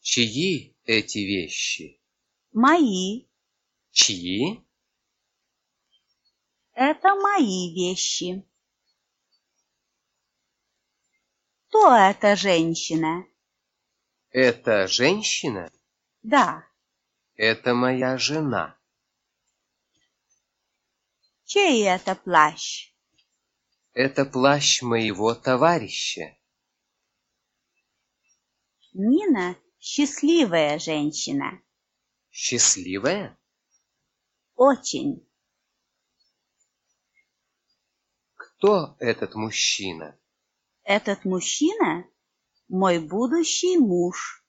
Чьи эти вещи? Мои. Чьи? Это мои вещи. Кто эта женщина? Это женщина? Да. Это моя жена. Чей это плащ? Это плащ моего товарища. Нина счастливая женщина. Счастливая? Очень. Кто этот мужчина? Этот мужчина — мой будущий муж.